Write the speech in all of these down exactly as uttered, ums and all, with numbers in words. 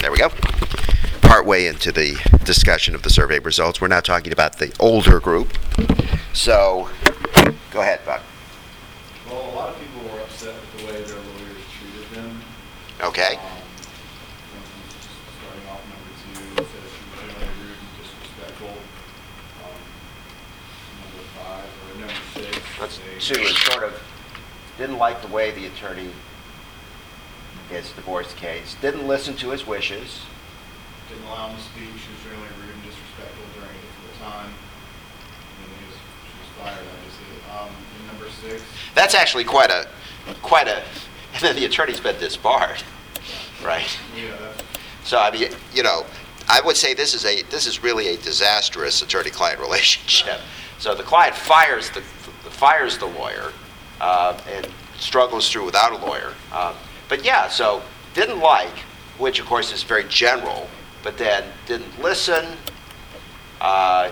There we go. Partway into the discussion of the survey results, we're now talking about the older group. So, go ahead, Buck. Well, a lot of people were upset with the way their lawyers treated them. Okay. Um, for instance, starting off number two, it says she was generally rude and disrespectful. Um, number five, or number six. Let's they- Sue is sort of didn't like the way the attorney his divorce case, didn't listen to his wishes. Didn't allow him to speak. She was generally rude and disrespectful during a difficult time. And then he was, she was fired, obviously. Um, and number six. That's actually quite a, quite a, and then the attorney's been disbarred, right? Yeah, that's. So I mean, you know, I would say this is a, this is really a disastrous attorney-client relationship. So the client fires the, fires the lawyer, uh, and struggles through without a lawyer. Um, but yeah, so didn't like, which of course is very general, but then didn't listen, uh,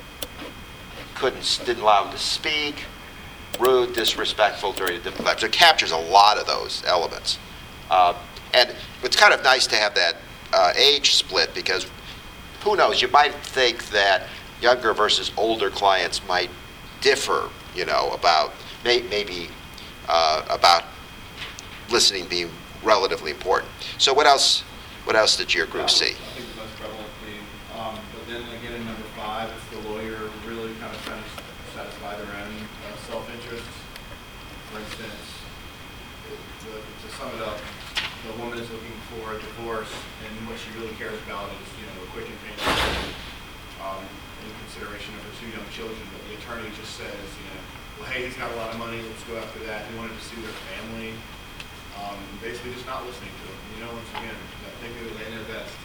couldn't, didn't allow him to speak, rude, disrespectful during a difficult time. So it captures a lot of those elements. Uh, and it's kind of nice to have that uh, age split, because who knows, you might think that younger versus older clients might differ, you know, about may, maybe uh, about listening being relatively important. So what else? What else did your group see? I think the most prevalent theme. Um, but then again, in number five, it's the lawyer really kind of trying to satisfy their own uh, self-interest. For instance, it, the, to sum it up, the woman is looking for a divorce, and what she really cares about is, you know, a quick and painless, um, in consideration of her two young children. But the attorney just says, you know, well, hey, he's got a lot of money, let's go after that. He wanted to sue their family. Um, basically just not listening to them. You know, once again, I think they lay in their best.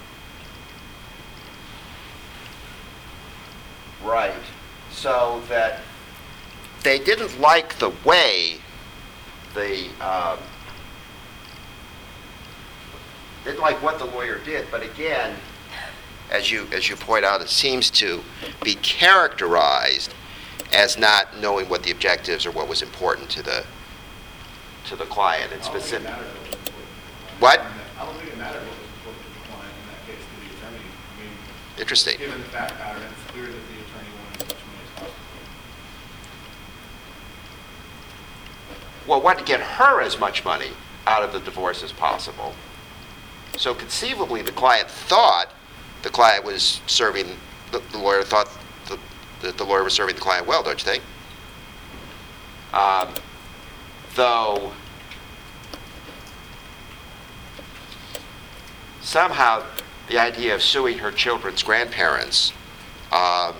Right. So that they didn't like the way the um, didn't like what the lawyer did. But again, as you as you point out, it seems to be characterized as not knowing what the objectives or what was important to the to the client and specific. What? I don't think it mattered what was important to the client in that case, to the attorney. I mean, Interesting. given the fact pattern, it's clear that the attorney wanted as much money as possible. Well, wanted to get her as much money out of the divorce as possible. So conceivably, the client thought the client was serving, the, the lawyer thought the, the, the lawyer was serving the client well, don't you think? Um, though somehow the idea of suing her children's grandparents um,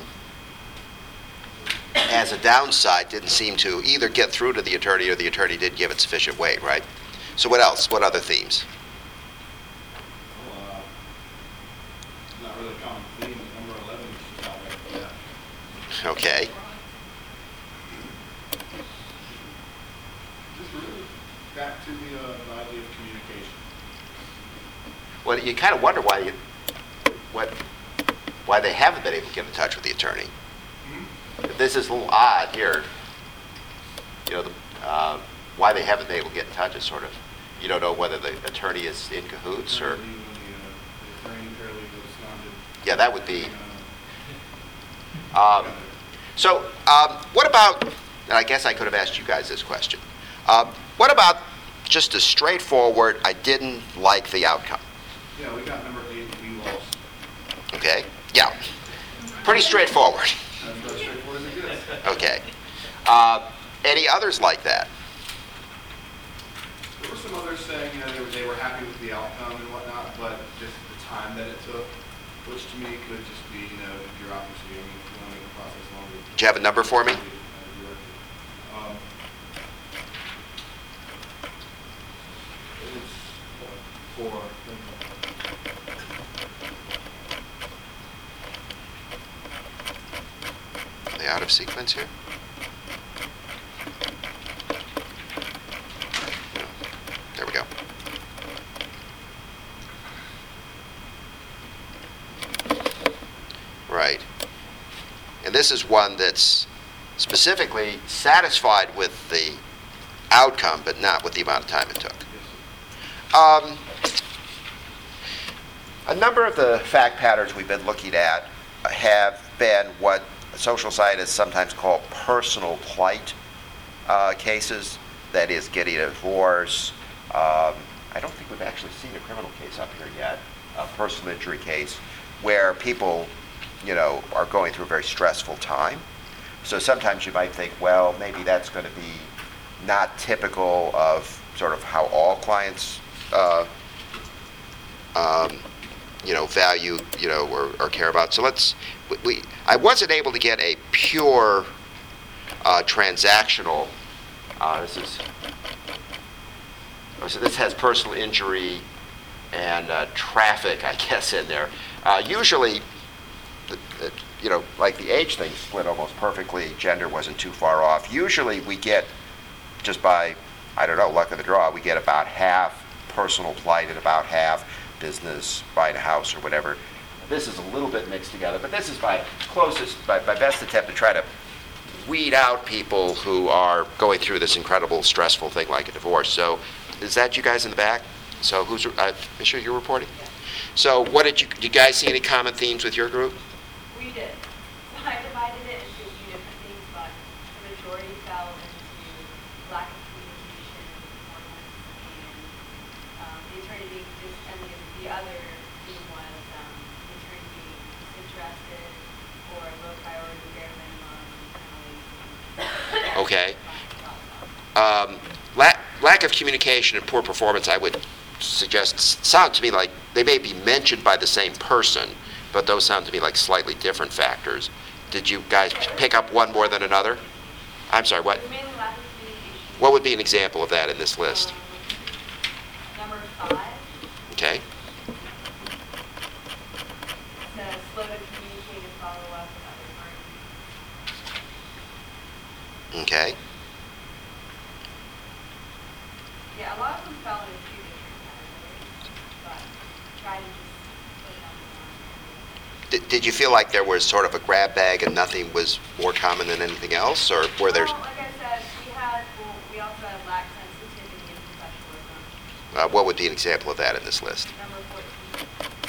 as a downside didn't seem to either get through to the attorney, or the attorney didn't give it sufficient weight, right? So what else? What other themes? Well, uh, not really a common theme, but number eleven is just outright theft. Okay. Just really back to the, uh, the idea of communication. Well, you kind of wonder why you, what, why they haven't been able to get in touch with the attorney. Mm-hmm. This is a little odd here. You know, the, uh, why they haven't been able to get in touch is sort of, you don't know whether the attorney is in cahoots or. The, uh, the attorney paralegal responded. Yeah, that would be. Uh, Um, so, um, what about? And I guess I could have asked you guys this question. Um, what about just a straightforward? I didn't like the outcome. Yeah, we got number eight, we lost. Okay. Yeah. Pretty straightforward. That's as straightforward as it gets. Okay. Uh, any others like that? There were some others saying, you know, they were, they were happy with the outcome and whatnot, but just the time that it took, which to me could just be, you know, bureaucracy. I mean, if you want to make the process longer. Do you have a number for me? Um, it's four. Are they out of sequence here? No. There we go. Right. And this is one that's specifically satisfied with the outcome, but not with the amount of time it took. Um, A number of the fact patterns we've been looking at have been what social scientists sometimes call personal plight uh, cases. That is, getting a divorce. Um, I don't think we've actually seen a criminal case up here yet, a personal injury case, where people, you know, are going through a very stressful time. So sometimes you might think, well, maybe that's going to be not typical of sort of how all clients, uh, um, you know, value, you know, or, or care about. So let's, we, we, I wasn't able to get a pure uh, transactional. Uh, this is, oh, so this has personal injury and uh, traffic, I guess, in there. Uh, usually, the, the, you know, like the age thing split almost perfectly. Gender wasn't too far off. Usually we get, just by, I don't know, luck of the draw, we get about half personal plight and about half business, buying a house or whatever. This is a little bit mixed together, but this is my closest, my, my best attempt to try to weed out people who are going through this incredible stressful thing like a divorce. So is that you guys in the back? So who's, uh, Mister you're reporting? Yeah. So what did you, did you guys see any common themes with your group? We did. So I divided it into a few different things, but the majority fell into lack of communication, performance, and um, the attorney being dis- and the, the other theme was um, the attorney being disinterested or low priority, bare minimum, kind of Okay. Um, la- lack of communication and poor performance, I would suggest, sound to me like they may be mentioned by the same person, but those sound to me like slightly different factors. Did you guys pick up one more than another? I'm sorry, what? It was mainly lack of communication. What would be an example of that in this list? Um, number five Okay. says slow to communicate and follow up with other parties. Okay. Yeah, a lot of them fell into two different categories, but try to just push on one. Did, did you feel like there was sort of a grab bag and nothing was more common than anything else, or were there? Well, like I said, we had, well, we also had lack sensitivity and professionalism. Uh, what would be an example of that in this list? Number fourteen.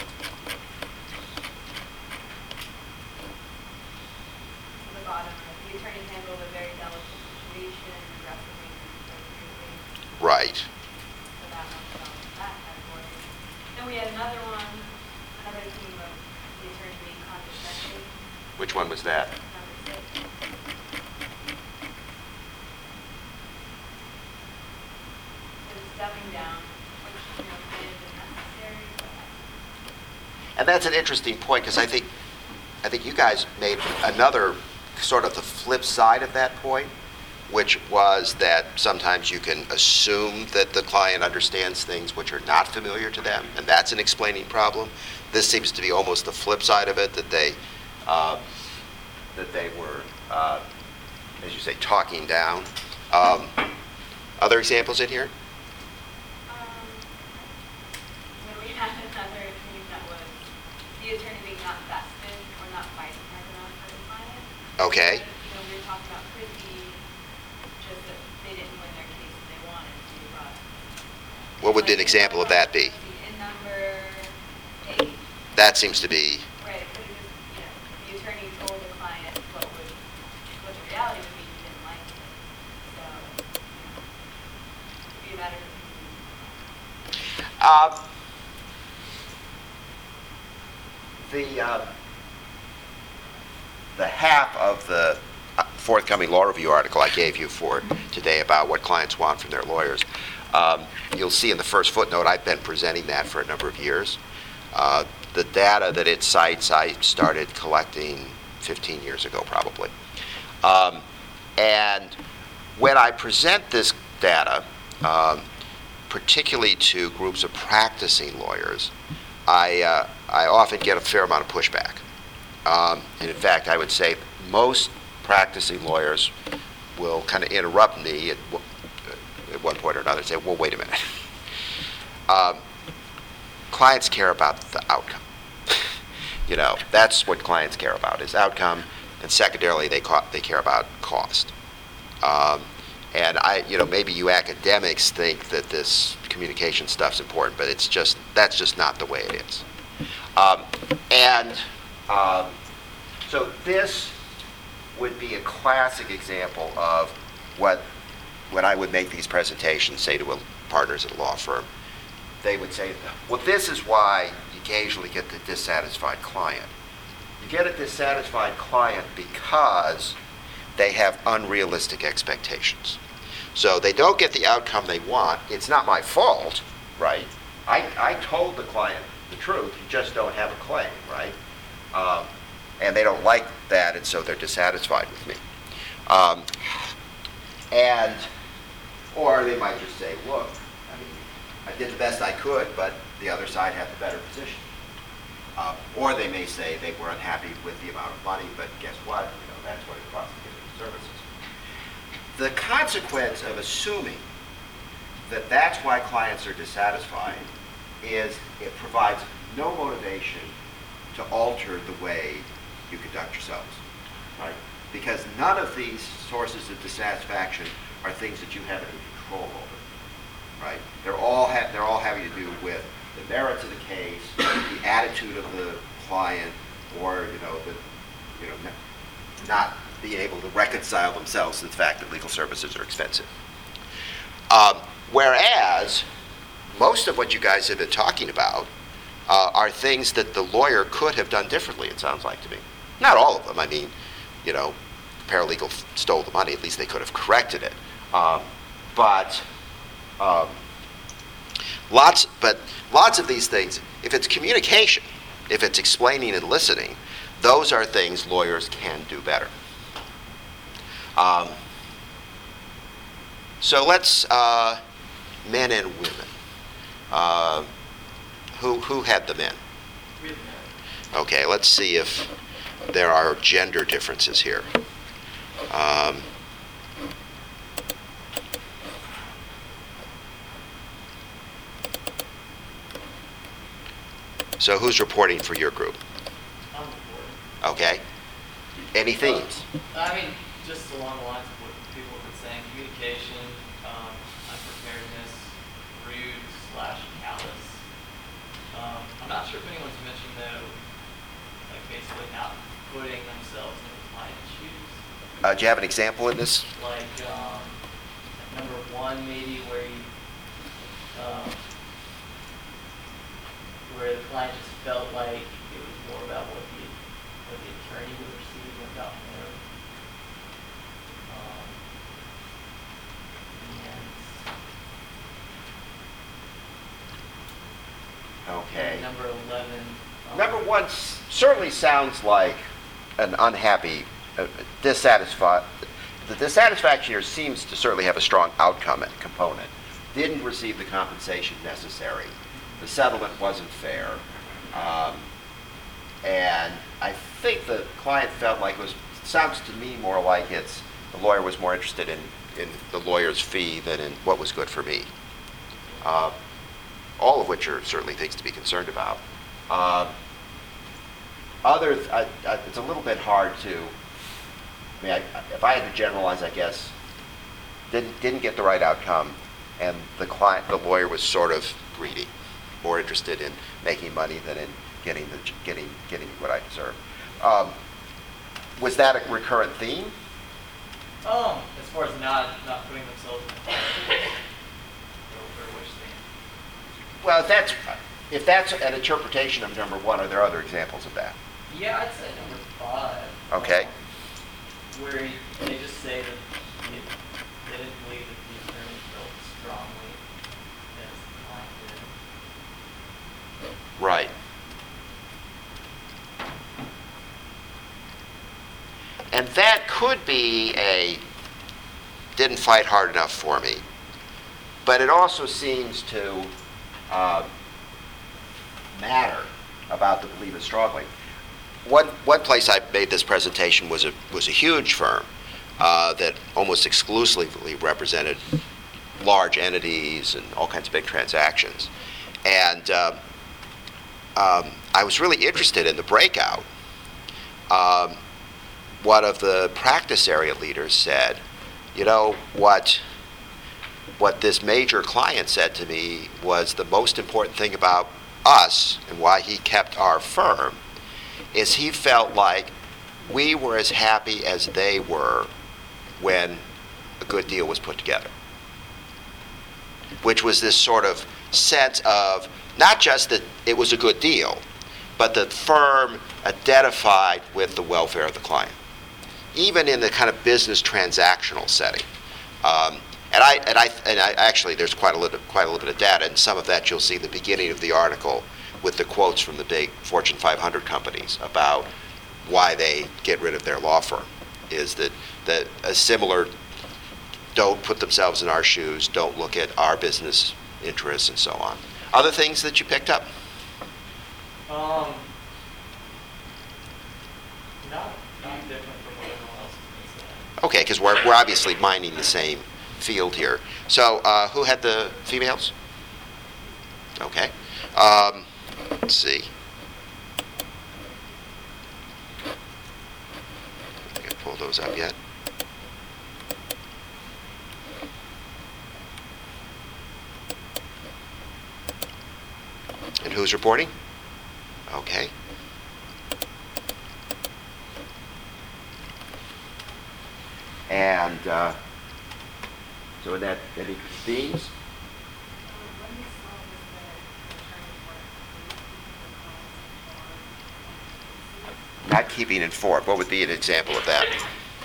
To the bottom, right, the attorney handled a very delicate situation aggressively and appropriately. Right. So that one fell into that category. Then we had another one, another theme of the attorney being condescending. Which one was that? Number six. It was dumbing down, which, you know, may have been necessary, but And that's an interesting point, because I think, I think you guys made another sort of the flip side of that point, which was that sometimes you can assume that the client understands things which are not familiar to them, and that's an explaining problem. This seems to be almost the flip side of it, that they, uh, that they were, uh, as you say, talking down. Um, other examples in here? Um, then we had another theme that was the attorney being not vested or not fighting hard enough for the client. Okay. You know, we were talking about privy, just that they didn't win their case and they wanted to, but. What would Like an example of that be? In number eight, That seems to be, right, it could have just, you know, the attorney told the client what would, what the reality would be, he didn't like it. So, you know, it'd be a matter of. uh, the, uh, the half of the uh, forthcoming law review article I gave you for today about what clients want from their lawyers, um, you'll see in the first footnote, I've been presenting that for a number of years. Uh, the data that it cites, I started collecting fifteen years ago, probably. Um, and when I present this data, um, particularly to groups of practicing lawyers, I, uh, I often get a fair amount of pushback. Um, and in fact, I would say most practicing lawyers will kind of interrupt me at, w- at one point or another and say, well, wait a minute. Um, clients care about the outcome. You know, that's what clients care about, is outcome, and secondarily, they, ca- they care about cost. Um, and I, you know, maybe you academics think that this communication stuff's important, but it's just, that's just not the way it is. Um, and um, so this would be a classic example of what, when I would make these presentations, say to a, partners at a law firm, they would say, well, this is why you occasionally get the dissatisfied client. You get a dissatisfied client because they have unrealistic expectations. So they don't get the outcome they want. It's not my fault, right? I, I told the client the truth, you just don't have a claim, right? Um, and they don't like that, and so they're dissatisfied with me. Um, and, or they might just say, look, I mean, I did the best I could, but the other side had the better position. Uh, or they may say they were unhappy with the amount of money, but guess what? You know, that's what it costs to get the services. The consequence of assuming that that's why clients are dissatisfied is it provides no motivation to alter the way you conduct yourselves, right? Because none of these sources of dissatisfaction are things that you have any control over, right? They're all ha- they're all having to do with the merits of the case, the attitude of the client, or you know the you know n- not being able to reconcile themselves to the fact that legal services are expensive. Um, whereas most of what you guys have been talking about uh, are things that the lawyer could have done differently, it sounds like to me. Not all of them. I mean, you know, the paralegal f- stole the money. At least they could have corrected it. Um, but um, lots, but lots of these things, if it's communication, if it's explaining and listening, those are things lawyers can do better. Um, so let's, uh, men and women. Uh, who who had the men? We have men. Okay, let's see if there are gender differences here. Um, so who's reporting for your group? I'm bored. Okay. Any themes? I mean, just along the lines of what people have been saying, communication, um, unpreparedness, rude slash callous. Um, I'm not sure if anyone's mentioned though, like basically not putting themselves in the client's shoes. Uh, do you have an example in this? Like, um, number one, maybe where you, um, where the client just felt like it was more about what the, what the attorney would receive than about him. Um, and Okay. number eleven. Um, Number one s- certainly sounds like an unhappy, uh, dissatisfied. The dissatisfaction here seems to certainly have a strong outcome and component. Didn't receive the compensation necessary. The settlement wasn't fair. Um, and I think the client felt like it was, sounds to me more like it's, the lawyer was more interested in, in the lawyer's fee than in what was good for me. Uh, all of which are certainly things to be concerned about. Uh, other, I, I, it's a little bit hard to, I mean, I, if I had to generalize, I guess, didn't didn't get the right outcome, and the client, the lawyer was sort of greedy, more interested in making money than in getting the getting getting what I deserve. Um, was that a recurrent theme? Um, as far as not not putting themselves in the client's shoes, or, or which thing. Well, if that's if that's an interpretation of number one, are there other examples of that? Yeah, I'd say number five. Okay. Um, where he, they just say that they, they didn't believe that the attorney felt strongly as the client did. Right. And that could be a didn't fight hard enough for me. But it also seems to uh, matter about the believe it strongly. One one place I made this presentation was a was a huge firm uh, that almost exclusively represented large entities and all kinds of big transactions. And uh, um, I was really interested in the breakout. Um, one of the practice area leaders said, you know, what what this major client said to me was the most important thing about us and why he kept our firm is he felt like we were as happy as they were when a good deal was put together, which was this sort of sense of not just that it was a good deal, but the firm identified with the welfare of the client, even in the kind of business transactional setting. Um, and I and I and I actually there's quite a little quite a little bit of data, and some of that you'll see at the beginning of the article with the quotes from the big Fortune five hundred companies about why they get rid of their law firm. Is that that a similar don't put themselves in our shoes, don't look at our business interests, and so on. Other things that you picked up? Um, not, not different from what everyone else has been saying. Okay, because we're, we're obviously mining the same field here. So uh, who had the females? Okay. Um, let's see. I can pull those up yet. And who's reporting? Okay. And uh, so in that, any themes? Not keeping informed. What would be an example of that?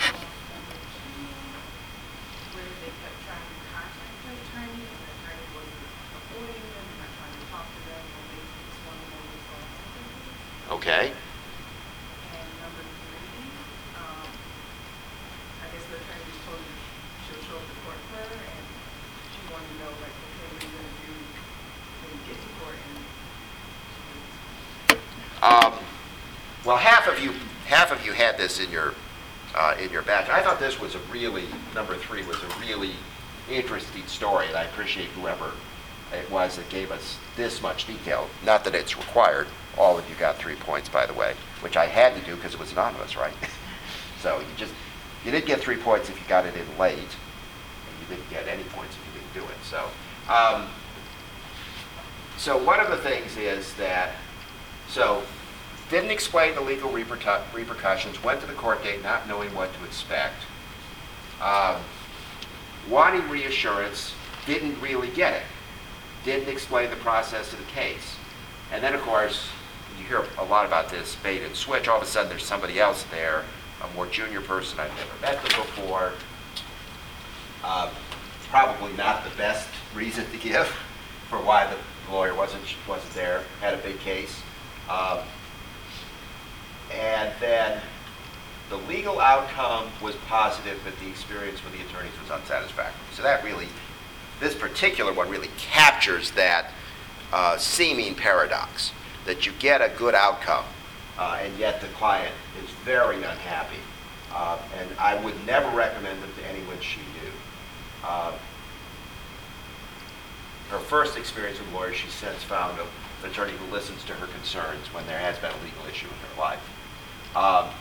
Okay. And number three, um, I guess the attorney just told her she'll show up to court for her, and she wanted to know, like, okay, what are you gonna do when you get to court? And Um, well, half of you, half of you had this in your, uh, in your batch. I thought this was a really, number three was a really interesting story, and I appreciate whoever it was that gave us this much detail. Not that it's required. All of you got three points, by the way, which I had to do because it was anonymous, right? So you just, you didn't get three points if you got it in late, and you didn't get any points if you didn't do it. So, um, so one of the things is that, so didn't explain the legal repercu- repercussions, went to the court date not knowing what to expect, um, wanting reassurance, didn't really get it, didn't explain the process of the case. And then, of course, you hear a lot about this bait and switch. All of a sudden, there's somebody else there, a more junior person. I've never met them before. Uh, probably not the best reason to give for why the lawyer wasn't wasn't there. Had a big case, um, and then the legal outcome was positive, but the experience with the attorneys was unsatisfactory. So that really, this particular one really captures that Uh, seeming paradox, that you get a good outcome, uh, and yet the client is very unhappy. Uh, and I would never recommend them to anyone she knew. Uh, her first experience with lawyers, she since found an attorney who listens to her concerns when there has been a legal issue in her life. Um,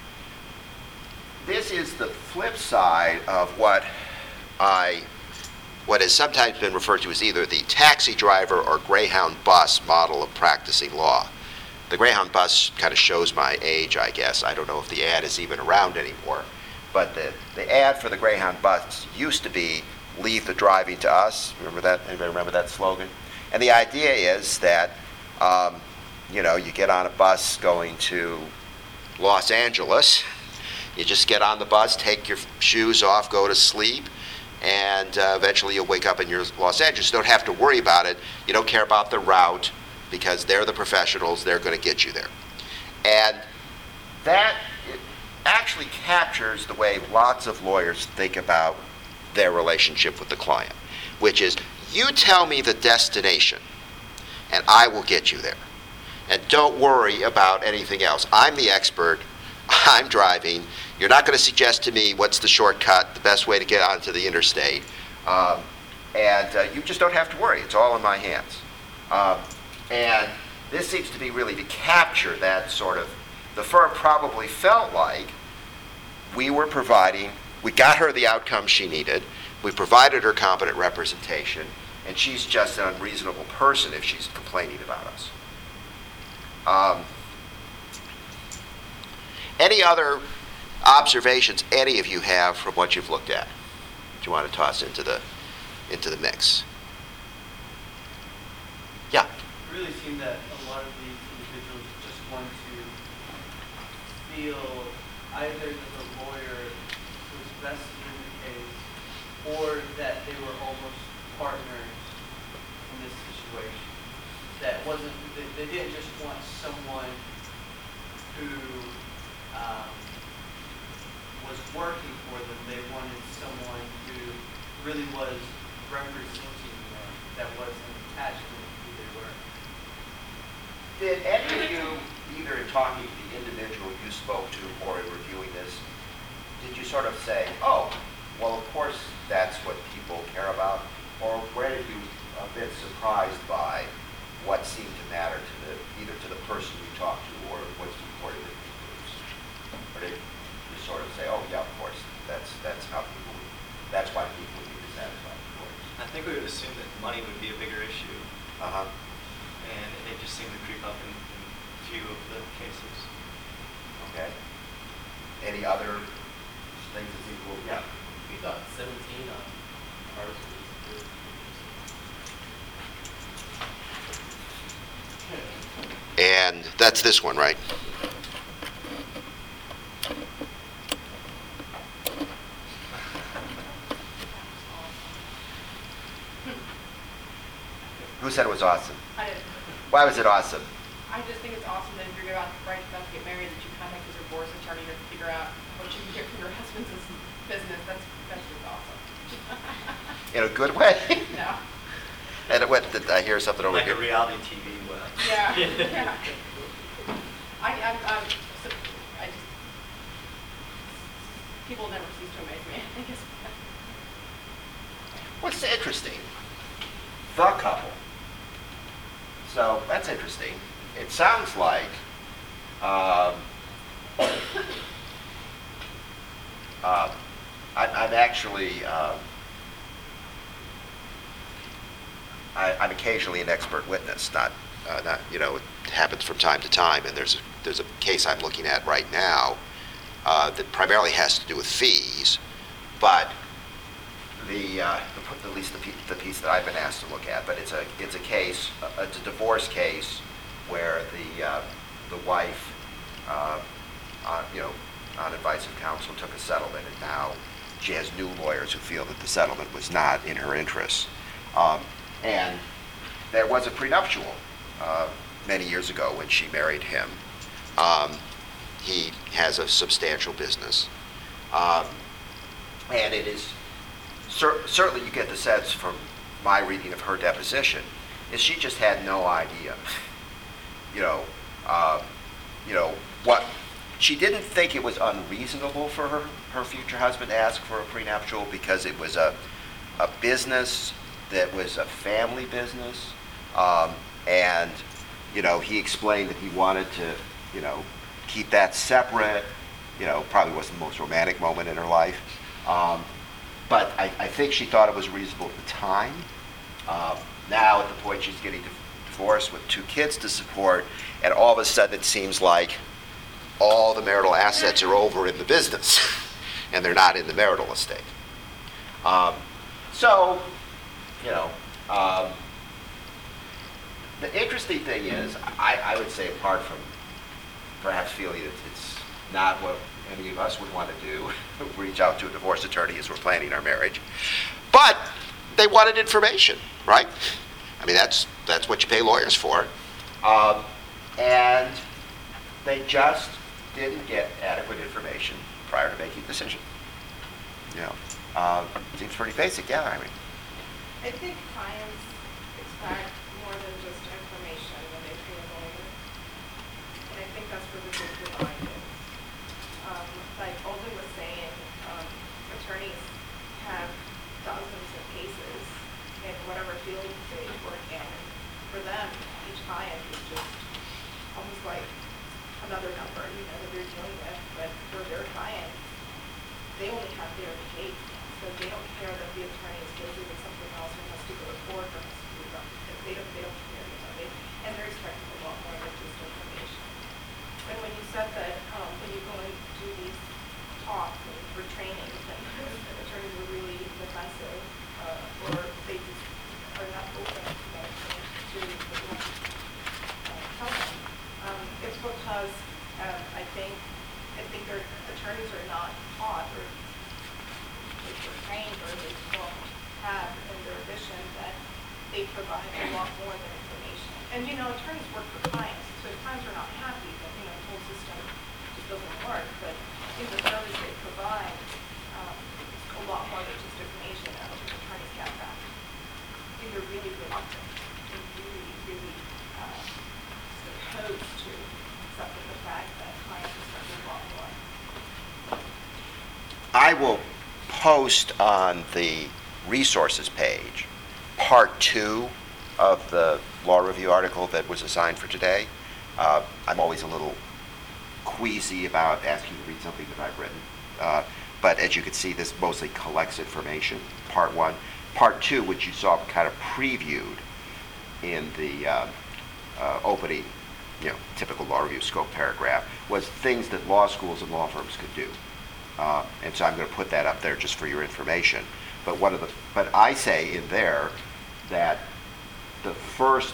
this is the flip side of what I what has sometimes been referred to as either the taxi driver or Greyhound bus model of practicing law. The Greyhound bus kind of shows my age, I guess. I don't know if the ad is even around anymore. But the, the ad for the Greyhound bus used to be, leave the driving to us. Remember that? Anybody remember that slogan? And the idea is that, um, you know, you get on a bus going to Los Angeles. You just get on the bus, take your shoes off, go to sleep, and uh, eventually you'll wake up in your Los Angeles. You don't have to worry about it. You don't care about the route because they're the professionals. They're going to get you there. And that actually captures the way lots of lawyers think about their relationship with the client, which is, you tell me the destination, and I will get you there. And don't worry about anything else. I'm the expert. I'm driving. You're not going to suggest to me what's the shortcut, the best way to get onto the interstate. Um, and uh, you just don't have to worry. It's all in my hands. Um, and this seems to be really to capture that sort of, the firm probably felt like we were providing, we got her the outcome she needed, we provided her competent representation, and she's just an unreasonable person if she's complaining about us. Um, any other observations any of you have from what you've looked at that you want to toss into the into the mix? Yeah. It really seemed that a lot of these individuals just want to feel either that the lawyer was vested in the case or that they were almost partners in this situation. That wasn't, they, they didn't just want someone who um, was working for them, they wanted someone who really was representing them, that wasn't attached to who they were. Did any of you, either in talking to the individual you spoke to or in reviewing this, did you sort of say, oh, well, of course that's what people care about? Or were you a bit surprised by what seemed to matter to the, either to the person you talked to or what's reported in these groups? Or did you sort of say, oh, yeah, of course, that's that's how people, would, that's why people would be dissatisfied with lawyers? I think we would assume that money would be a bigger issue, Uh-huh. and it just seemed to creep up in, in a few of the cases. Okay. Any other things that seem cool? Yeah. We thought seventeen on ours was good. And that's this one, right? Who said it was awesome? I didn't. Why was it awesome? I just think it's awesome that if you're about right about to get married, that you contact your divorce attorney to figure out what you can get from your husband's business. That's that's just awesome. In a good way? No. And what, did I hear something over Like here? a reality T V web. Yeah. Yeah. I I'm, I'm so- I just people never cease to amaze me. I guess. What's interesting? The couple. So that's interesting. It sounds like um, uh, I, I'm actually um, I, I'm occasionally an expert witness. Not uh, not you know it happens from time to time. And there's a, there's a case I'm looking at right now uh, that primarily has to do with fees, but the, uh, the at least the, piece, the piece that I've been asked to look at, but it's a it's a case, uh, it's a divorce case where the uh, the wife, uh, on, you know, on advice of counsel, took a settlement, and now she has new lawyers who feel that the settlement was not in her interests. Um, and there was a prenuptial uh, many years ago when she married him. Um, he has a substantial business, um, and it is. Cer- certainly you get the sense from my reading of her deposition is she just had no idea, you know, uh, you know, what, she didn't think it was unreasonable for her, her future husband to ask for a prenuptial because it was a, a business that was a family business, um, and, you know, he explained that he wanted to, you know, keep that separate, you know, probably wasn't the most romantic moment in her life. Um, But I, I think she thought it was reasonable at the time. Um, now, at the point she's getting divorced with two kids to support, and all of a sudden it seems like all the marital assets are over in the business, and they're not in the marital estate. Um, so, you know, um, the interesting thing is, I, I would say, apart from perhaps feeling that it's not what any of us would want to do, reach out to a divorce attorney as we're planning our marriage. But they wanted information, right? I mean, that's that's what you pay lawyers for. Um, and they just didn't get adequate information prior to making a decision. You know, uh, seems pretty basic, yeah, I mean. I think clients expect more than just information when they pay a lawyer. And I think that's where the big divide is. Um, like Olden was saying, um, attorneys have dozens of cases in whatever field they work in. For them, each client is just almost like another number, you know, that they're dealing with. But for their clients, they only have their case. So they don't care that the attorney is busy with something else or has to to go to court or has to do about, they don't, they don't care, you know, they, and they're expecting a lot more than just information. And when you said that, um, when you go and do these talks and for trainings, and attorneys were really defensive, uh, or they just are not open to that information to what you want to uh, tell them, um, it's because, um, I think, I think their attorneys are not taught or they were trained or they don't have in their vision that they provide a lot more than information. And, you know, attorneys work for clients, so if clients are not happy, then, you know, the whole system just doesn't work. But in the service they provide, um, it's a lot more than just information. I don't think attorneys get that. I think they're really reluctant and really, really uh, opposed to accepting the fact that clients are spending a lot more. I will post on the resources page part two of the law review article that was assigned for today. Uh, I'm always a little queasy about asking you to read something that I've written. Uh, but as you can see, this mostly collects information, part one. Part two, which you saw kind of previewed in the uh, uh, opening, you know, typical law review scope paragraph, was things that law schools and law firms could do. Uh, and so I'm going to put that up there just for your information. But one of the, but I say in there that the first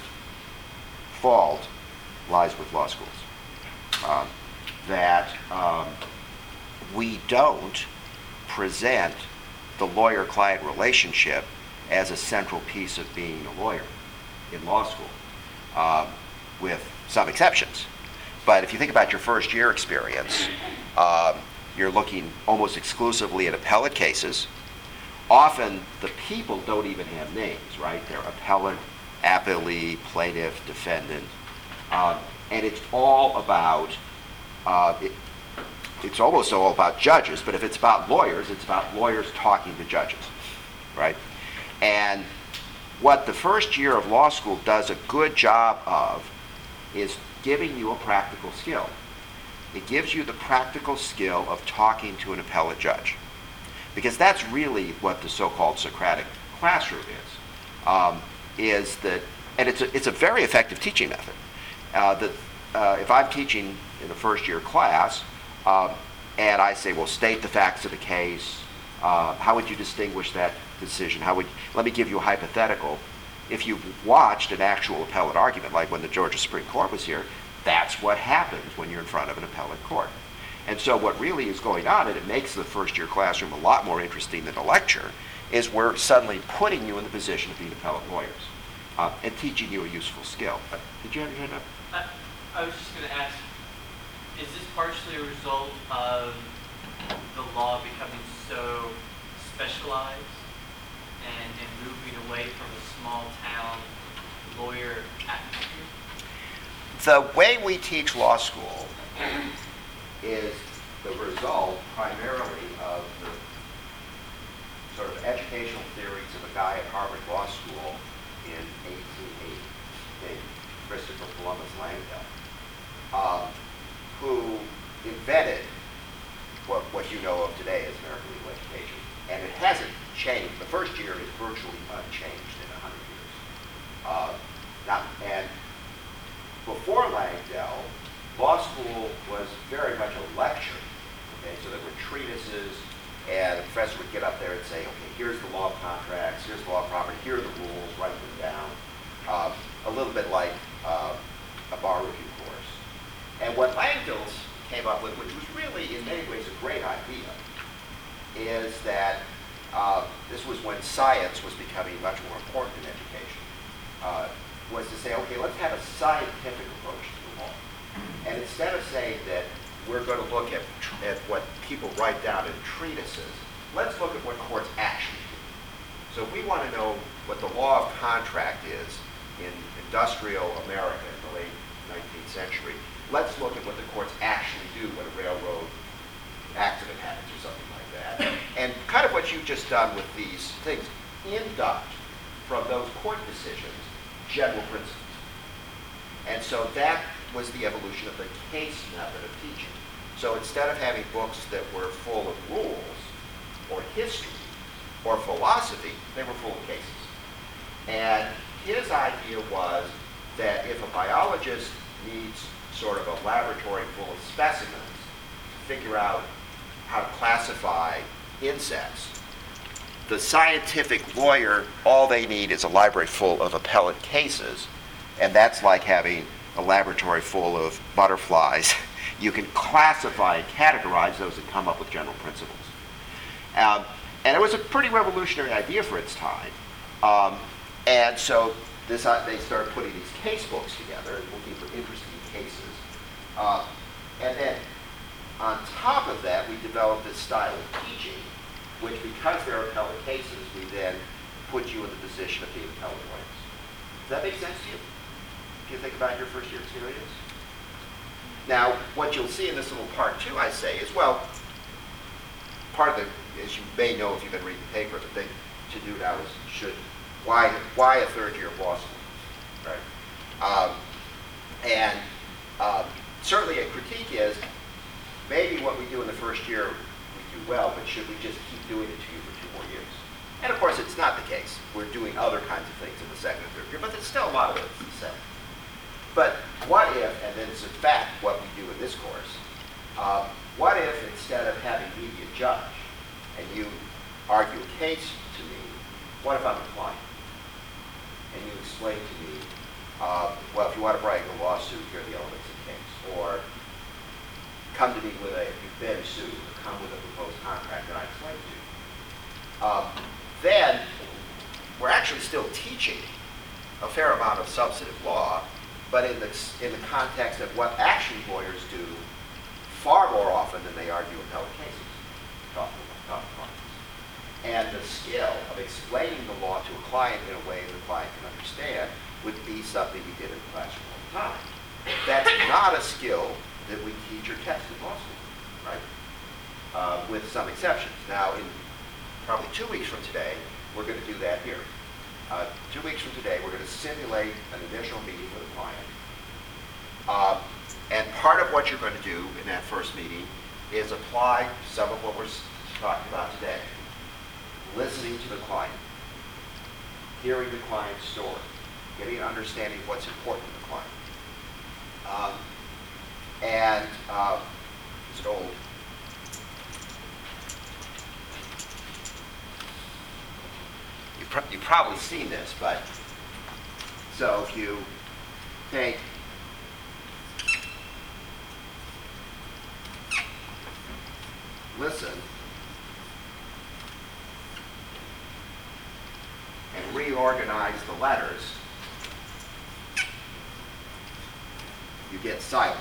fault lies with law schools. Um, that um, we don't present the lawyer-client relationship as a central piece of being a lawyer in law school, um, with some exceptions. But if you think about your first year experience, um, you're looking almost exclusively at appellate cases. Often the people don't even have names, right? They're appellant, appellee, plaintiff, defendant. Um, and it's all about, uh, it, it's almost all about judges, but if it's about lawyers, it's about lawyers talking to judges, right? And what the first year of law school does a good job of is giving you a practical skill. It gives you the practical skill of talking to an appellate judge, because that's really what the so-called Socratic classroom is. Um, is that, and it's a, it's a very effective teaching method. Uh, that uh, if I'm teaching in a first-year class, um, and I say, well, state the facts of the case. Uh, how would you distinguish that decision? How would? Let me give you a hypothetical. If you've watched an actual appellate argument, like when the Georgia Supreme Court was here, that's what happens when you're in front of an appellate court. And so what really is going on, and it makes the first year classroom a lot more interesting than a lecture, is we're suddenly putting you in the position of being appellate lawyers uh, and teaching you a useful skill. But did you have your hand up? I, I was just going to ask, is this partially a result of the law becoming so specialized and, and moving away from a small town lawyer atmosphere? The way we teach law school is the result primarily of the sort of educational theories of a guy at Harvard Law School in eighteen eighty, named Christopher Columbus Langdell, um, who invented what, what you know of today as American legal education. And it hasn't changed. The first year is virtually unchanged in one hundred years. Uh, not, and before Langdell, law school was very much a lecture. Okay, so there were treatises, and the professor would get up there and say, okay, here's the law of contracts, here's the law of property, here are the rules, write them down. Um, a little bit like uh, a bar review course. And what Langdell came up with, which was really in many ways a great idea, is that uh, this was when science was becoming much more important in education, uh, was to say, okay, let's have a scientific approach to the law. And instead of saying that we're going to look at, at what people write down in treatises, let's look at what courts actually do. So if we want to know what the law of contract is in industrial America in the late nineteenth century, let's look at what the courts actually do when a railroad accident happens or something like that. And kind of what you've just done with these things, induct from those court decisions general principles. And so that was the evolution of the case method of teaching. So instead of having books that were full of rules or history or philosophy, they were full of cases. And his idea was that if a biologist needs sort of a laboratory full of specimens to figure out how to classify insects, the scientific lawyer, all they need is a library full of appellate cases, and that's like having a laboratory full of butterflies. You can classify and categorize those and come up with general principles. Um, and it was a pretty revolutionary idea for its time. Um, and so this, uh, they started putting these case books together and looking for interesting cases. Uh, and then on top of that, we developed this style of teaching, which, because there are appellate cases, we then put you in the position of being appellate lawyers. Does that make sense to you? If you think about your first year experience? Now, what you'll see in this little part two, I say, is, well, part of the, as you may know if you've been reading the paper, the thing to do now is, should, why, why a third year of law school, right? Um, and um, certainly a critique is, maybe what we do in the first year we do well, but should we just keep doing it to you for two more years? And of course, it's not the case. We're doing other kinds of things in the second and third year, but there's still a lot of it that's the same. But what if, and then it's in fact what we do in this course, um, what if instead of having me be a judge and you argue a case to me, what if I'm a client? And you explain to me, uh, well, if you want to bring a lawsuit, here are the elements of the case. Or come to me with a, you've been sued, or come with a proposed contract that I explain to you. Um, then we're actually still teaching a fair amount of substantive law, but in the, in the context of what actually lawyers do far more often than they argue appellate cases, talking about clients. And the skill of explaining the law to a client in a way the client can understand would be something we did in the classroom all the time. That's not a skill that we teach or test in law school, right? Uh, with some exceptions. Now, in probably two weeks from today, we're going to do that here. Uh, two weeks from today, we're going to simulate an initial meeting with a client. Uh, and part of what you're going to do in that first meeting is apply some of what we're talking about today. Listening to the client, hearing the client's story, getting an understanding of what's important to the client. Um, and uh, it's an old You've, pro you've probably seen this, but so if you take listen and reorganize the letters, you get silent.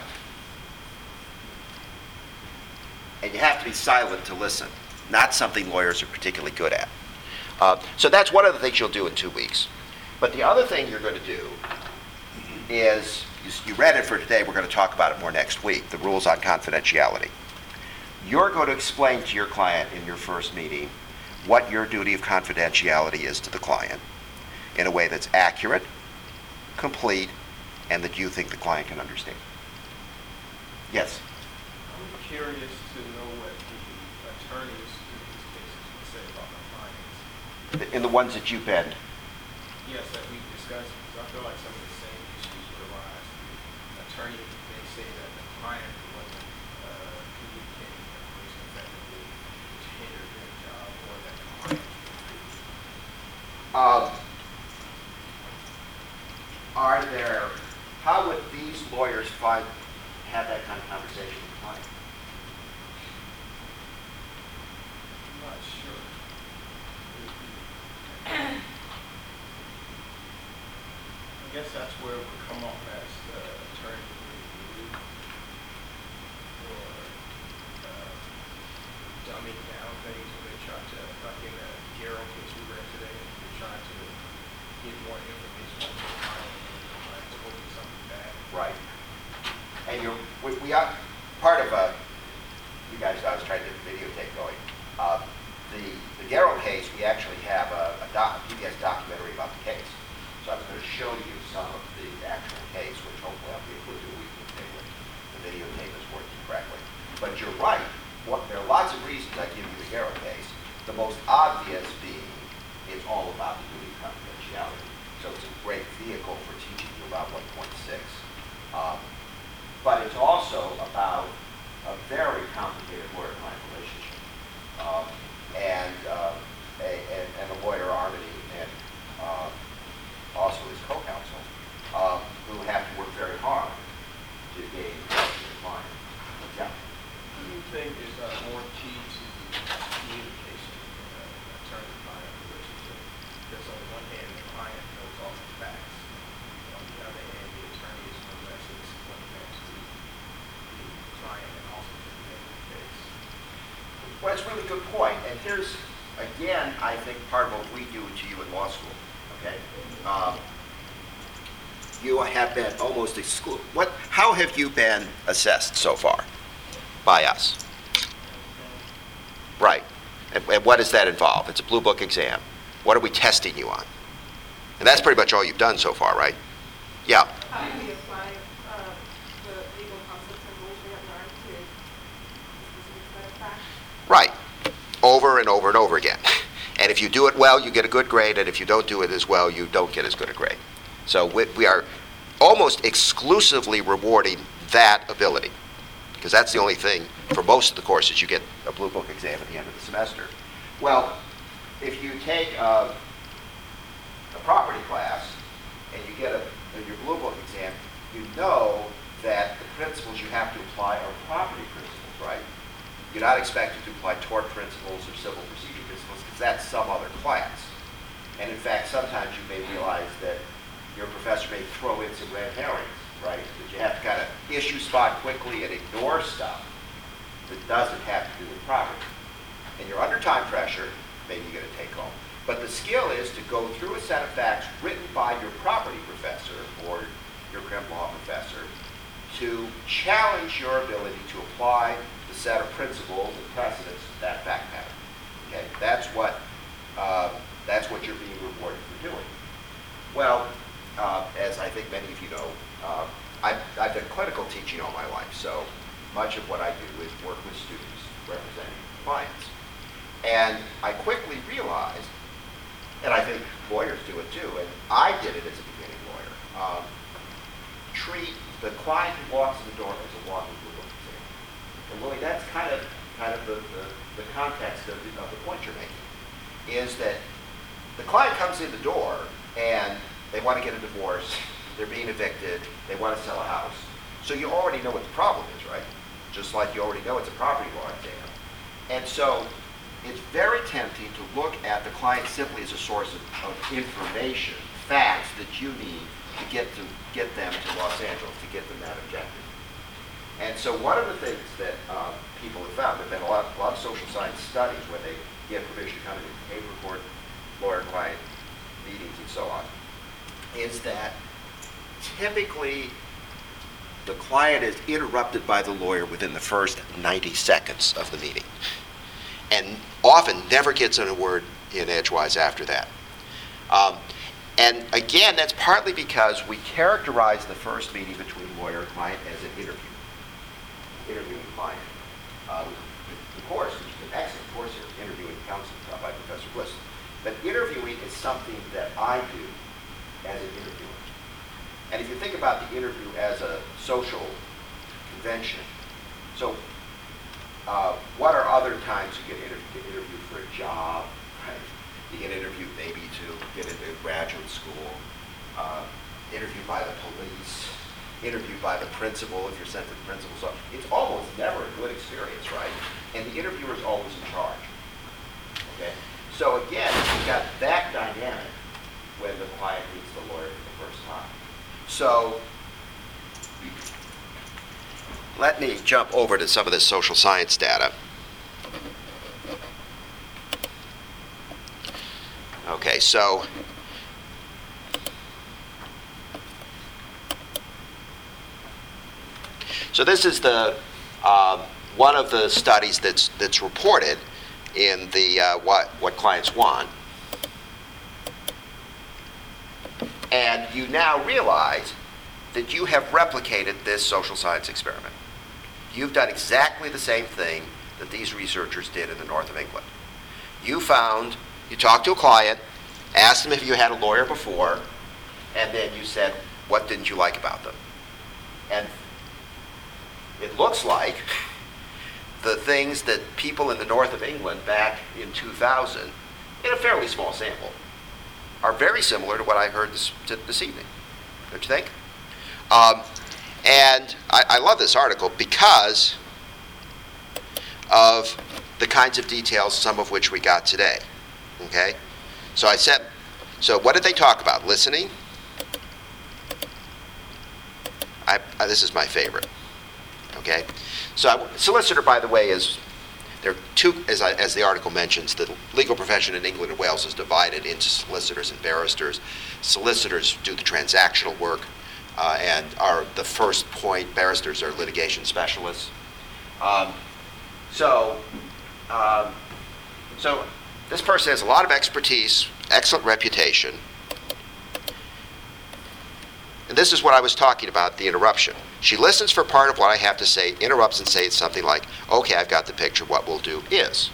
And you have to be silent to listen, not something lawyers are particularly good at. Uh, so that's one of the things you'll do in two weeks. But the other thing you're going to do is, you, you read it for today, we're going to talk about it more next week, the rules on confidentiality. You're going to explain to your client in your first meeting what your duty of confidentiality is to the client in a way that's accurate, complete, and that you think the client can understand. Yes? I'm curious to know what the attorneys in these cases would say about my clients. In the ones that you've been. Yes, that we discussed, because I feel like some of the same issues would arise. The attorney may say that the client wasn't uh, communicating information effectively, which hindered their job, or that the client Um, are there, how would these lawyers find, have that kind of conversation with the client? I'm not sure. I guess that's where it would come off as the attorney would or uh, dumbing down things when they try to, like in the Garrow case we read today, they're trying to get more information from the client and the client to open something back. Right. And you're, we, we are, part of a, you guys know I was trying to get the videotape going. Uh, the, the Garrow case, we actually have a, a, doc, a P B S documentary about the case. So I was going to show you some of the actual case, which hopefully I'll be able to do a week when the videotape is working correctly. But you're right. What, there are lots of reasons I give you the Garrow case. The most obvious being it's all about the duty of confidentiality. also about a very complicated lawyer-client relationship. Um, and, uh, a, and, and the lawyer Armity and uh, also his co-counsel, um, who have to work very hard to gain trust of the client. Yeah. Who do you think is uh, more key to communication in an attorney-client relationship? Because on the one hand, the client knows all the facts. On the other hand, the attorney is more or less in when it comes to the client and also the case. Well, that's a really good point. And here's, again, I think part of what we do to you in law school, okay? Um, you have been almost exclu, what, how have you been assessed so far by us? Right. And, and what does that involve? It's a blue book exam. What are we testing you on? And that's pretty much all you've done so far, right? Yeah. How do we apply uh, the legal concepts and rules we have learned to a specific set of facts? Right. Over and over and over again. And if you do it well, you get a good grade, and if you don't do it as well, you don't get as good a grade. So we, we are almost exclusively rewarding that ability, because that's the only thing, for most of the courses, you get a blue book exam at the end of the semester. Well, if you take a, a property class, and you get a, your blue book exam, you know that the principles you have to apply are property principles, right? You're not expected to apply tort principles or civil procedure principles, because that's some other class. And in fact, sometimes you may realize that your professor may throw in some red herrings, right? That you have to kind of issue spot quickly and ignore stuff that doesn't have to do with property. And you're under time pressure, maybe you get a take home. But the skill is to go through a set of facts written by your property professor or your crim law professor to challenge your ability to apply the set of principles and precedents to that fact pattern. Okay, that's what uh, that's what you're being rewarded for doing. Well, uh, as I think many of you know, uh, I've, I've done clinical teaching all my life, so much of what I do is work with students representing clients. And I quickly realized, and I think lawyers do it too, and I did it as a beginning lawyer, um, treat the client who walks in the door as a walking blue book exam. And Willie, that's kind of kind of the, the, the context of the, of the point you're making, is that the client comes in the door and they want to get a divorce, they're being evicted, they want to sell a house. So you already know what the problem is, right? Just like you already know it's a property law exam. And so it's very tempting to look at the client simply as a source of, of information, facts that you need to get to get them to Los Angeles, to get them that objective. And so one of the things that um, people have found, there have been a lot, a lot of social science studies where they get permission to come in and paper record lawyer-client meetings and so on, is that typically the client is interrupted by the lawyer within the first ninety seconds of the meeting, and often never gets in a word in edgewise after that. Um, and again, that's partly because we characterize the first meeting between lawyer and client as an interview, interviewing client. Uh, the course, which is an excellent course here, interviewing counseling, taught by Professor Bliss. But interviewing is something that I do as an interviewer. And if you think about the interview as a social convention, so uh, what are other times you get interviewed? You get interviewed for a job, right? You get interviewed maybe to get into graduate school, uh, interviewed by the police, interviewed by the principal if you're sent to the principal's office. It's almost never a good experience, right? And the interviewer's always in charge, okay? So again, you've got that dynamic when the client meets the lawyer for the first time. So let me jump over to some of this social science data. Okay, so so this is the uh, one of the studies that's that's reported in the uh, what what clients want. And you now realize that you have replicated this social science experiment. You've done exactly the same thing that these researchers did in the north of England. You found, you talked to a client, asked them if you had a lawyer before, and then you said, what didn't you like about them? And it looks like the things that people in the north of England back in two thousand, in a fairly small sample, are very similar to what I heard this, to this evening. Don't you think? Um, and I, I love this article because of the kinds of details, some of which we got today. Okay? So I said, so what did they talk about? Listening. I, I, this is my favorite. Okay? So I, solicitor, by the way, is, there are two, as, I, as the article mentions, the legal profession in England and Wales is divided into solicitors and barristers. Solicitors do the transactional work uh, and are the first point. Barristers are litigation specialists. Um, so, um, so this person has a lot of expertise, excellent reputation. And this is what I was talking about, the interruption. She listens for part of what I have to say, interrupts and says something like, okay, I've got the picture, what we'll do is.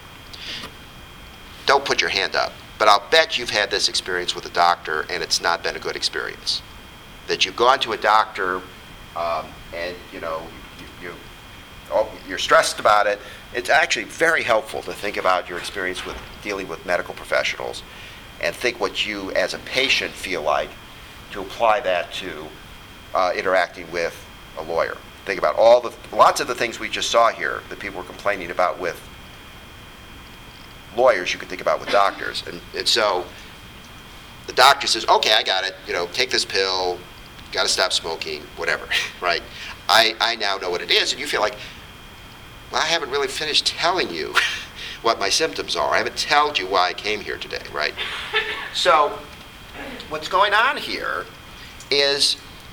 Don't put your hand up, but I'll bet you've had this experience with a doctor and it's not been a good experience. That you've gone to a doctor um, and, you know, you, you, oh, you're stressed about it. It's actually very helpful to think about your experience with dealing with medical professionals and think what you as a patient feel like, to apply that to uh, interacting with a lawyer. Think about all the, lots of the things we just saw here that people were complaining about with lawyers, you can think about with doctors. And, and so the doctor says, okay, I got it, you know, take this pill, got to stop smoking, whatever, right? I, I now know what it is, and you feel like, well, I haven't really finished telling you what my symptoms are. I haven't told you why I came here today, right? So what's going on here is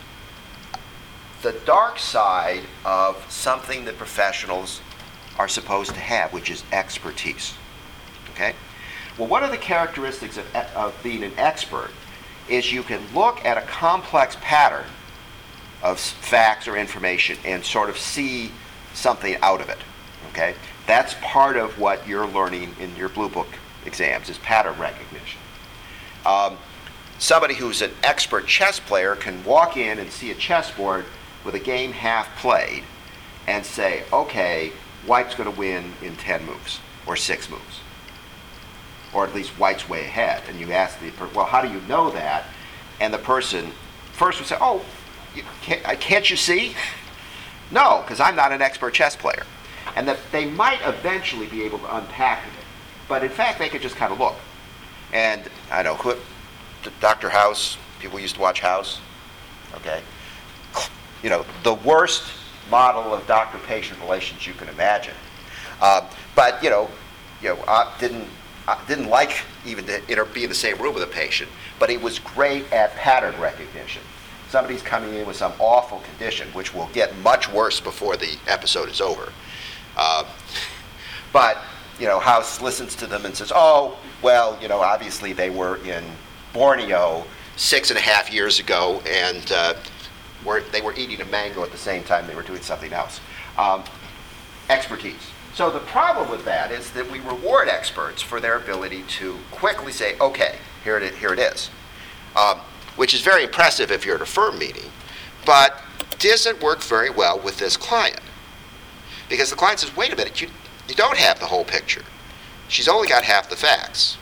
the dark side of something that professionals are supposed to have, which is expertise. Okay? Well, one of the characteristics of, of being an expert is you can look at a complex pattern of facts or information and sort of see something out of it. Okay? That's part of what you're learning in your Blue Book exams, is pattern recognition. Um, Somebody who's an expert chess player can walk in and see a chessboard with a game half played and say, okay, white's going to win in ten moves or six moves. Or at least white's way ahead. And you ask the person, well, how do you know that? And the person first would say, oh, you can't, can't you see? No, because I'm not an expert chess player. And that they might eventually be able to unpack it. But in fact, they could just kind of look. And I know, who, Doctor House, people used to watch House, okay? You know, the worst model of doctor-patient relations you can imagine. Uh, but, you know, you know, uh, didn't uh, didn't like even to you know, be in the same room with a patient, but he was great at pattern recognition. Somebody's coming in with some awful condition, which will get much worse before the episode is over. Uh, but, you know, House listens to them and says, oh, well, you know, obviously they were in Borneo six and a half years ago, and uh, were, they were eating a mango at the same time they were doing something else. Um, expertise. So the problem with that is that we reward experts for their ability to quickly say, okay, here it, here it is, um, which is very impressive if you're at a firm meeting, but doesn't work very well with this client. Because the client says, wait a minute, you, you don't have the whole picture. She's only got half the facts.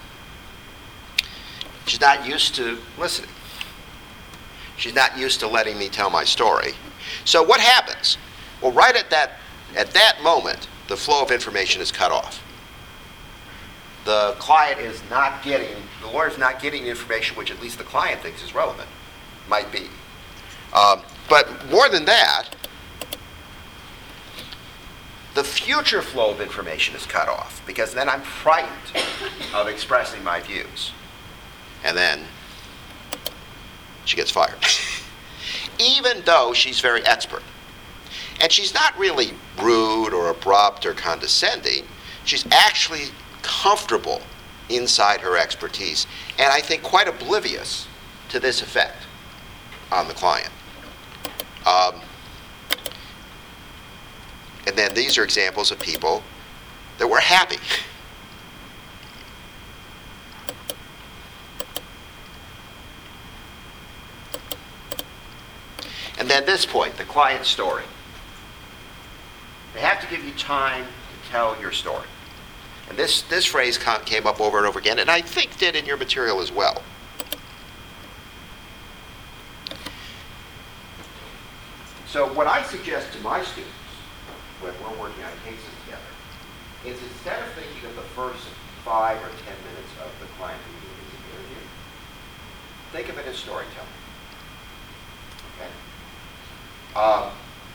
She's not used to listening. She's not used to letting me tell my story. So what happens? Well, right at that at that moment, the flow of information is cut off. The client is not getting, the lawyer's not getting information which at least the client thinks is relevant. Might be. Um, but more than that, the future flow of information is cut off, because then I'm frightened of expressing my views. And then she gets fired. Even though she's very expert. And she's not really rude or abrupt or condescending. She's actually comfortable inside her expertise, and I think quite oblivious to this effect on the client. Um, and then these are examples of people that were happy. And then this point, the client story. They have to give you time to tell your story. And this, this phrase com- came up over and over again, and I think did in your material as well. So what I suggest to my students when we're working on cases together is instead of thinking of the first five or ten minutes of the client meeting as an interview, think of it as storytelling. Okay? Um,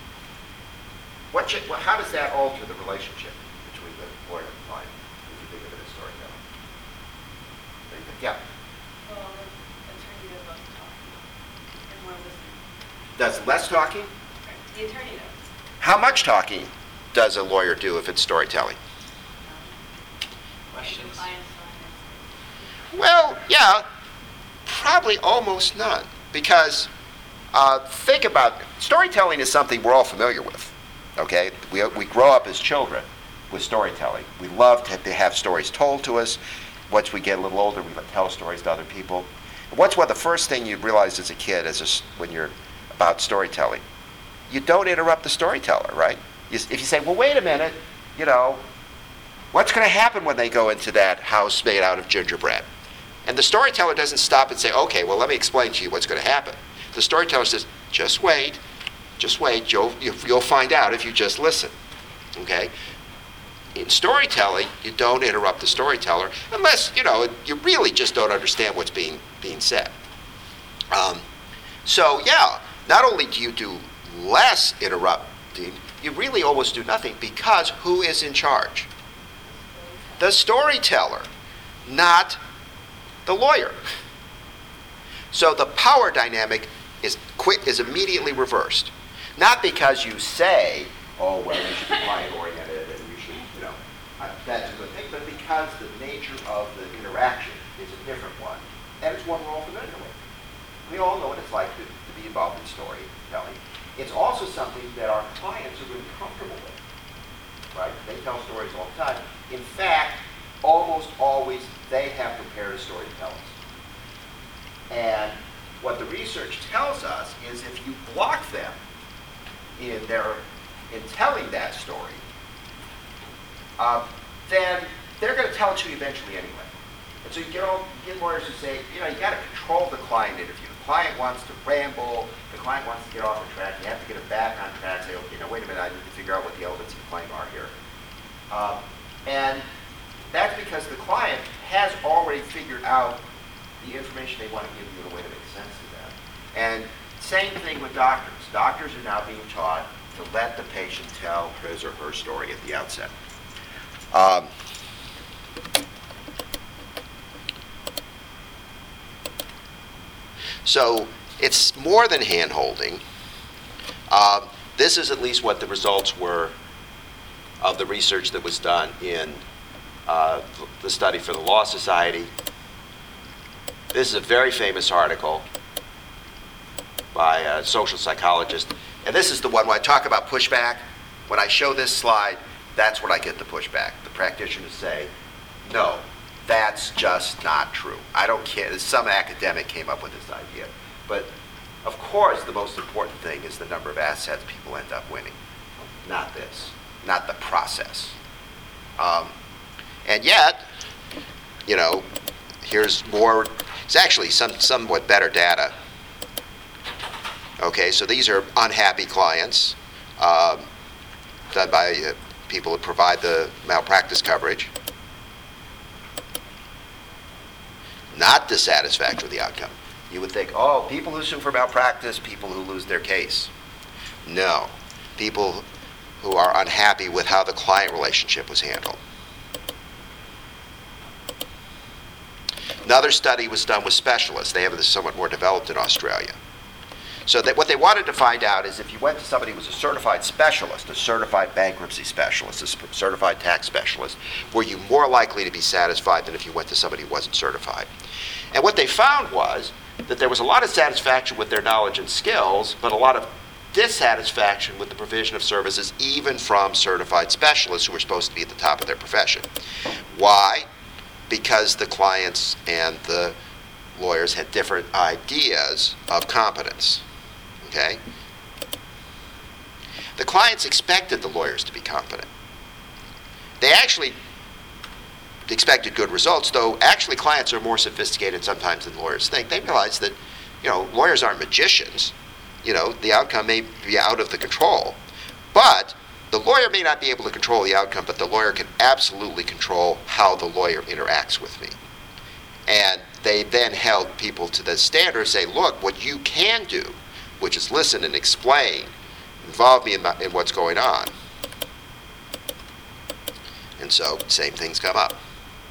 what should, well, how does that alter the relationship between the lawyer and the client if you think of it as storytelling? Think of- Yeah. Well, the attorney does less talking and more listening. Does less talking? The attorney does. How much talking does a lawyer do if it's storytelling? Questions? Clients, clients. Well, yeah, probably almost none. Because uh, think about, storytelling is something we're all familiar with, okay? We, we grow up as children with storytelling. We love to, to have stories told to us. Once we get a little older, we tell stories to other people. What's one of the first thing you realize as a kid as a, when you're about storytelling? You don't interrupt the storyteller, right? You, if you say, well, wait a minute, you know, what's going to happen when they go into that house made out of gingerbread? And the storyteller doesn't stop and say, okay, well, let me explain to you what's going to happen. The storyteller says, just wait, just wait, you'll, you'll find out if you just listen, okay? In storytelling, you don't interrupt the storyteller unless, you know, you really just don't understand what's being, being said. Um, so, yeah, not only do you do less interrupting, you really almost do nothing because who is in charge? The storyteller, not the lawyer. So the power dynamic is quick, is immediately reversed. Not because you say, oh, well, you should be client-oriented and you should, you know, uh, that's a good thing, but because the nature of the interaction is a different one, and it's one we're all familiar with. We all know what it's like to, to be involved in storytelling. It's also something that our clients are really comfortable with, right? They tell stories all the time. In fact, almost always they have prepared a story to tell us. And what the research tells us is if you block them in their in telling that story, uh, then they're going to tell it to you eventually anyway. And so you get all you get lawyers who say, you know, you got to control the client interview. The client wants to ramble. The client wants to get off the track. You have to get it back on track. Say, okay, now wait a minute. I need to figure out what the elements of the claim are here. Um, and that's because the client has already figured out the information they want to give you in a way that makes sense to them. And same thing with doctors. Doctors are now being taught to let the patient tell his or her story at the outset. Um, so it's more than hand-holding. Um, this is at least what the results were of the research that was done in uh, the study for the Law Society. This is a very famous article by a social psychologist. And this is the one when I talk about pushback. When I show this slide, that's when I get the pushback. The practitioners say, no, that's just not true. I don't care. Some academic came up with this idea. But of course, the most important thing is the number of assets people end up winning, not this, not the process. Um, and yet, you know, here's more, it's actually some somewhat better data. Okay, so these are unhappy clients um, done by uh, people who provide the malpractice coverage. Not dissatisfaction with the outcome. You would think, oh, people who sue for malpractice, people who lose their case. No, people who are unhappy with how the client relationship was handled. Another study was done with specialists. They have this somewhat more developed in Australia. So that what they wanted to find out is if you went to somebody who was a certified specialist, a certified bankruptcy specialist, a certified tax specialist, were you more likely to be satisfied than if you went to somebody who wasn't certified? And what they found was that there was a lot of satisfaction with their knowledge and skills, but a lot of dissatisfaction with the provision of services even from certified specialists who were supposed to be at the top of their profession. Why? Because the clients and the lawyers had different ideas of competence. Okay? the clients expected the lawyers to be competent. They actually expected good results, though actually clients are more sophisticated sometimes than lawyers think. They realize that, you know, lawyers aren't magicians. You know, the outcome may be out of the control. But the lawyer may not be able to control the outcome, but the lawyer can absolutely control how the lawyer interacts with me. And they then held people to the standard, say, look, what you can do, which is listen and explain, involve me in, my, in what's going on. And so, same things come up.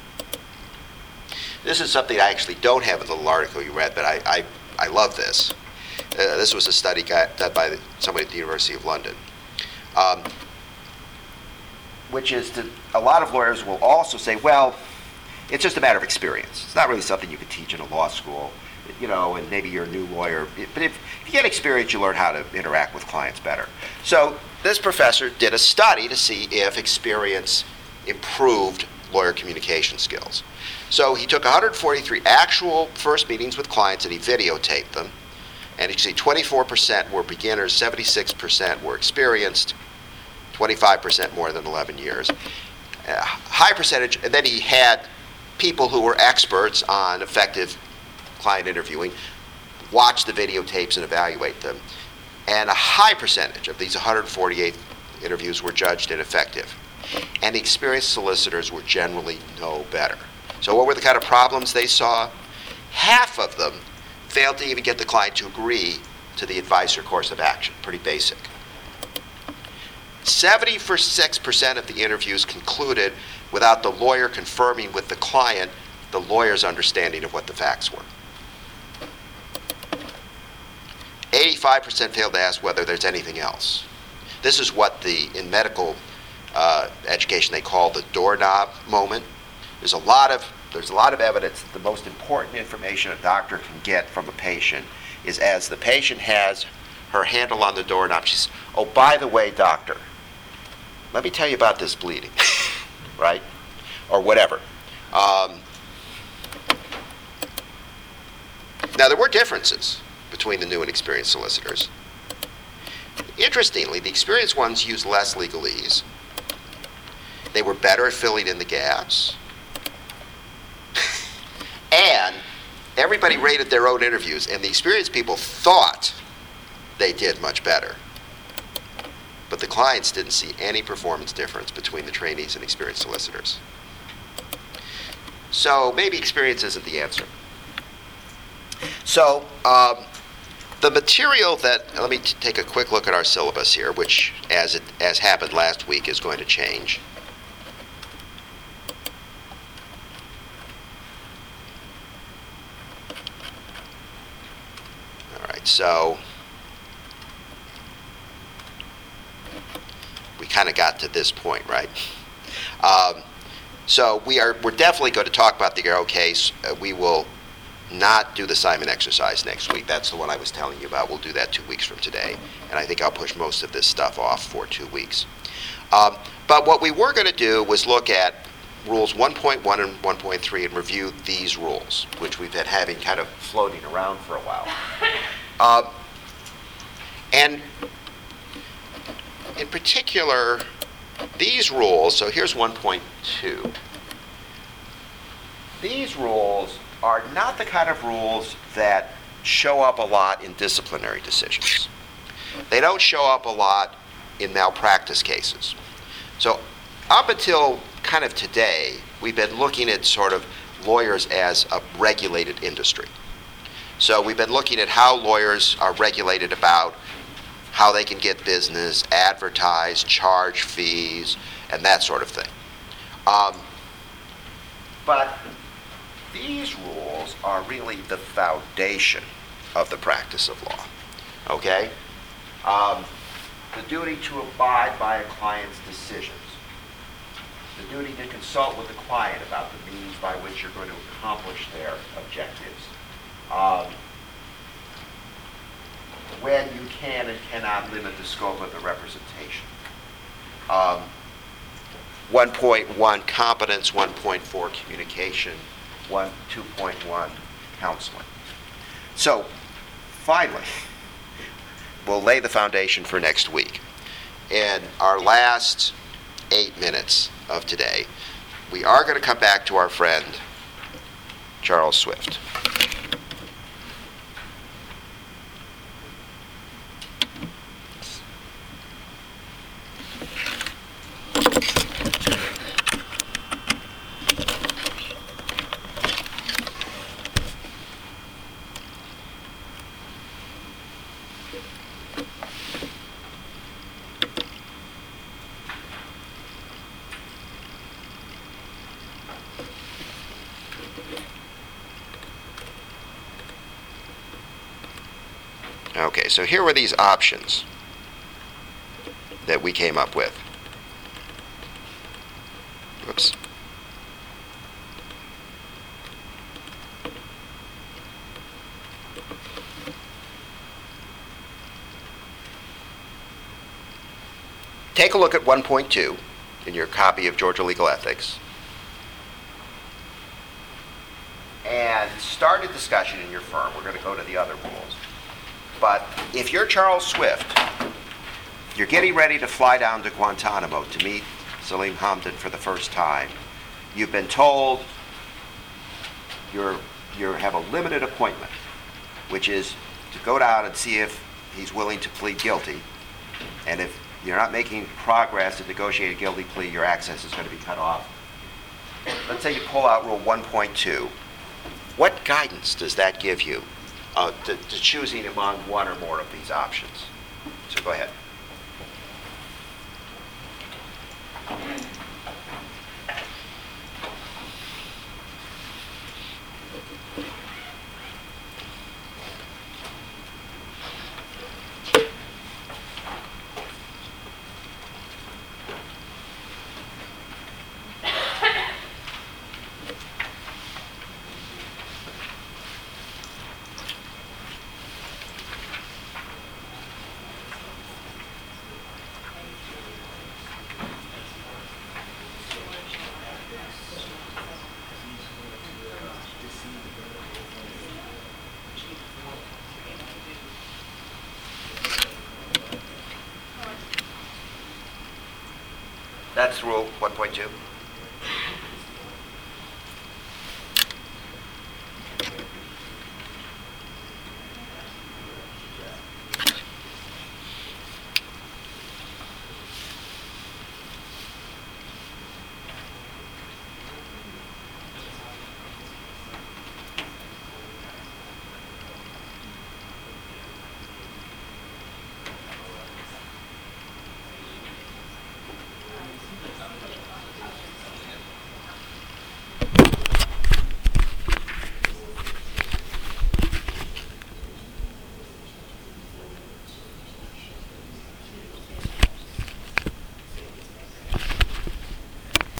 This is something I actually don't have in the little article you read, but I, I, I love this. Uh, this was a study got, done by the, somebody at the University of London. Um, which is that a lot of lawyers will also say, well, it's just a matter of experience. It's not really something you could teach in a law school, you know, and maybe you're a new lawyer. But if, if you get experience, you learn how to interact with clients better. So this professor did a study to see if experience improved lawyer communication skills. So he took one hundred forty-three actual first meetings with clients and he videotaped them. And you can see twenty-four percent were beginners, seventy-six percent were experienced, twenty-five percent more than eleven years. Uh, high percentage, and then he had people who were experts on effective client interviewing watch the videotapes and evaluate them. And a high percentage of these one hundred forty-eight interviews were judged ineffective. And the experienced solicitors were generally no better. So what were the kind of problems they saw? Half of them failed to even get the client to agree to the advice or course of action. Pretty basic. seventy-six percent of the interviews concluded without the lawyer confirming with the client the lawyer's understanding of what the facts were. eighty-five percent failed to ask whether there's anything else. This is what the, in medical uh, education, they call the doorknob moment. There's a lot of there's a lot of evidence that the most important information a doctor can get from a patient is as the patient has her handle on the doorknob, she says, oh, by the way, doctor, let me tell you about this bleeding, right? Or whatever. Um, now, there were differences between the new and experienced solicitors. Interestingly, the experienced ones used less legalese. They were better at filling in the gaps. And everybody rated their own interviews, and the experienced people thought they did much better. But the clients didn't see any performance difference between the trainees and experienced solicitors. So maybe experience isn't the answer. So um, the material that, let me t- take a quick look at our syllabus here, which as it as happened last week is going to change. All right, so we kind of got to this point, right? Um, so we are, we're definitely going to talk about the Garrow case. Uh, we will not do the Simon exercise next week. That's the one I was telling you about. We'll do that two weeks from today. And I think I'll push most of this stuff off for two weeks. Um, but what we were going to do was look at rules one point one and one point three and review these rules, which we've been having kind of floating around for a while. Um, and in particular, these rules, so here's one point two. These rules are not the kind of rules that show up a lot in disciplinary decisions. They don't show up a lot in malpractice cases. So up until kind of today, we've been looking at sort of lawyers as a regulated industry. So we've been looking at how lawyers are regulated about how they can get business, advertise, charge fees, and that sort of thing. Um, but these rules are really the foundation of the practice of law, okay? Um, the duty to abide by a client's decisions, the duty to consult with the client about the means by which you're going to accomplish their objectives, um, when you can and cannot limit the scope of the representation. Um, one point one, competence, one point four, communication, one, two point one, counseling. So, finally, we'll lay the foundation for next week. in our last eight minutes of today, we are going to come back to our friend, Charles Swift. Okay, so here were these options that we came up with. Whoops. Take a look at one point two in your copy of Georgia Legal Ethics and start a discussion in your firm. We're going to go to the other rules. But if you're Charles Swift, you're getting ready to fly down to Guantanamo to meet Salim Hamdan for the first time. You've been told you're, you have a limited appointment, which is to go down and see if he's willing to plead guilty. And if you're not making progress to negotiate a guilty plea, your access is going to be cut off. Let's say you pull out Rule one point two. What guidance does that give you uh, to, to choosing among one or more of these options? So go ahead. That's Rule one point two.